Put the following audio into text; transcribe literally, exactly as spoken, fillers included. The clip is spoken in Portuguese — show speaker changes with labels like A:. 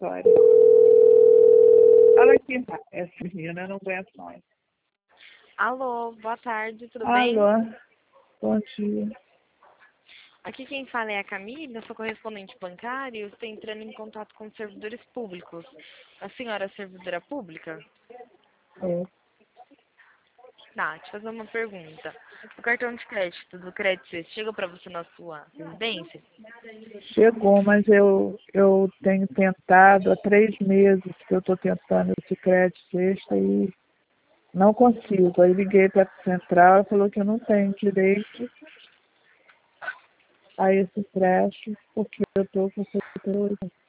A: história. Olha aqui, essa menina não aguenta mais.
B: Alô, boa tarde, tudo bem?
A: Alô, bom dia.
B: Aqui quem fala é a Camila, sou correspondente bancária e eu estou entrando em contato com servidores públicos. A senhora é servidora pública?
A: É.
B: Tá, deixa eu fazer uma pergunta. O cartão de crédito do Crédito Sexta chega para você na sua residência?
A: Chegou, mas eu, eu tenho tentado, há três meses que eu estou tentando esse crédito sexta e não consigo. Aí liguei para a central e falou que eu não tenho direito a esse crédito porque eu estou com setenta e oito.